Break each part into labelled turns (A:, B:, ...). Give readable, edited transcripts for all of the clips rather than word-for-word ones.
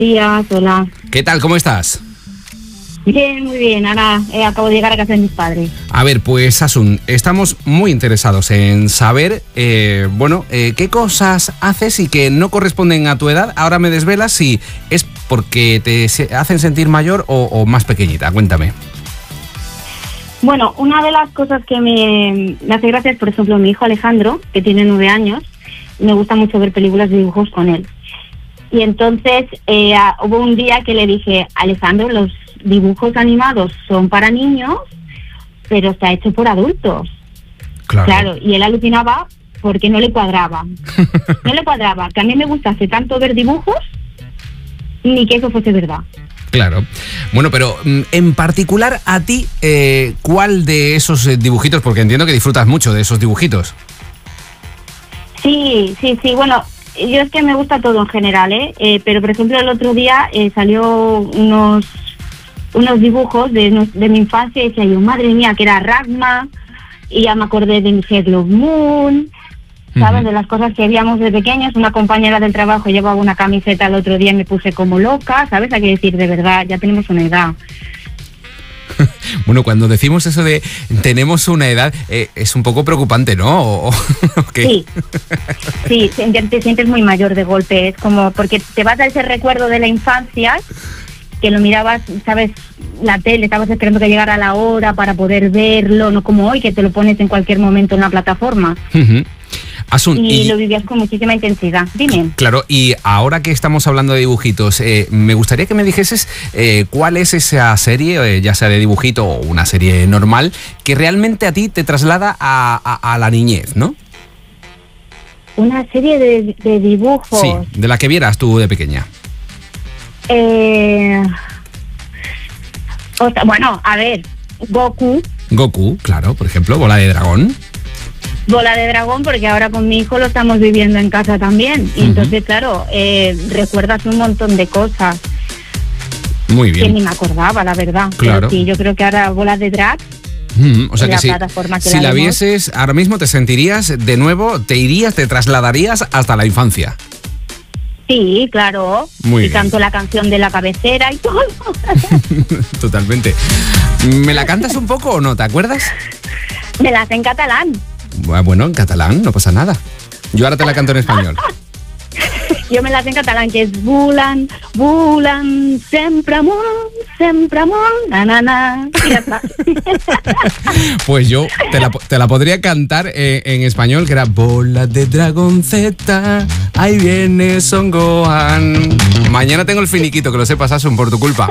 A: días, hola.
B: ¿Qué tal? ¿Cómo estás?
A: Bien, muy bien. Ahora acabo de llegar a casa de mis padres.
B: A ver, pues Asun, estamos muy interesados en saber, qué cosas haces y que no corresponden a tu edad. Ahora me desvelas si es porque te hacen sentir mayor o más pequeñita. Cuéntame.
A: Bueno, una de las cosas que me hace gracia es, por ejemplo, mi hijo Alejandro, que tiene 9 años, me gusta mucho ver películas de dibujos con él. Y entonces hubo un día que le dije, Alejandro, los dibujos animados son para niños, pero está hecho por adultos. Claro, y él alucinaba porque no le cuadraba. No le cuadraba, que a mí me gustase tanto ver dibujos, ni que eso fuese verdad.
B: Claro. Bueno, pero en particular a ti, ¿cuál de esos dibujitos? Porque entiendo que disfrutas mucho de esos dibujitos.
A: Sí, bueno, yo es que me gusta todo en general, pero por ejemplo el otro día salió unos dibujos de mi infancia y decía yo, madre mía, que era Ragma, y ya me acordé de mi Sailor Moon, ¿sabes? De las cosas que veíamos de pequeños. Una compañera del trabajo llevaba una camiseta el otro día y me puse como loca, ¿sabes? Hay que decir, de verdad, ya tenemos una edad.
B: Bueno, cuando decimos eso de tenemos una edad, es un poco preocupante, ¿no?
A: Sí, te sientes muy mayor de golpe, es como porque te vas a ese recuerdo de la infancia, que lo mirabas, ¿sabes? La tele, estabas esperando que llegara la hora para poder verlo, no como hoy, que te lo pones en cualquier momento en la plataforma.
B: Asun,
A: y lo vivías con muchísima intensidad. Dime.
B: Claro, y ahora que estamos hablando de dibujitos, me gustaría que me dijeses cuál es esa serie, ya sea de dibujito o una serie normal, que realmente a ti te traslada a la niñez, ¿no?
A: Una serie de dibujos.
B: Sí, de la que vieras tú de pequeña.
A: Bueno, a ver, Goku.
B: Goku, claro, por ejemplo, Bola de Dragón.
A: Bola de Dragón, porque ahora con mi hijo lo estamos viviendo en casa también. Y entonces, claro, recuerdas un montón de cosas.
B: Muy bien.
A: Que ni me acordaba, la verdad.
B: Claro.
A: Pero sí, yo creo que ahora Bola de Drag...
B: O sea que si la vieses ahora mismo te sentirías de nuevo, te trasladarías hasta la infancia.
A: Sí, claro.
B: Muy
A: y
B: bien.
A: canto la canción de la cabecera y todo.
B: Totalmente. ¿Me la cantas un poco o no? ¿Te acuerdas?
A: Me la hace en catalán.
B: Bueno, en catalán no pasa nada. Yo ahora te la canto en español.
A: Yo me la sé en catalán, que es bulan, sempre amunt, na, na, na. Y ya está.
B: Pues yo te la podría cantar en español, que era Bola de Dragonceta, ahí viene Son Gohan. Mañana tengo el finiquito, que lo sepas, Asun, por tu culpa.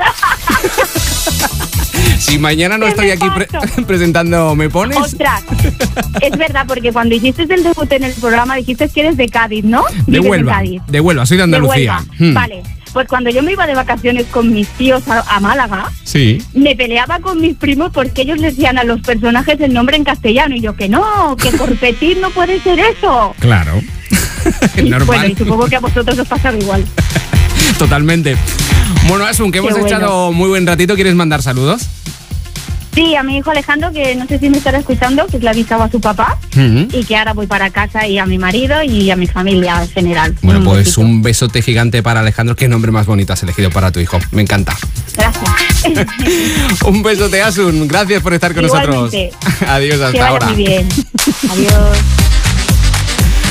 B: Si mañana no estoy aquí presentando, ¿me pones?
A: Ostras, es verdad, porque cuando hiciste el debut en el programa dijiste que eres de Cádiz, ¿no?
B: De Huelva, soy de Andalucía.
A: Vale, pues cuando yo me iba de vacaciones con mis tíos a Málaga,
B: sí,
A: me peleaba con mis primos porque ellos les decían a los personajes el nombre en castellano y yo que no, que Corpetín no puede ser eso.
B: Claro,
A: y
B: normal.
A: Bueno, y supongo que a vosotros os pasa igual.
B: Totalmente. Bueno, Asun, que hemos echado muy buen ratito. ¿Quieres mandar saludos?
A: Sí, a mi hijo Alejandro, que no sé si me estará escuchando, que le ha avisado a su papá, y que ahora voy para casa, y a mi marido y a mi familia en general.
B: Bueno, pues un besote gigante para Alejandro. Qué nombre más bonito has elegido para tu hijo. Me encanta.
A: Gracias.
B: Un besote, Asun. Gracias por estar con nosotros. Adiós, hasta ahora.
A: Muy bien. Adiós.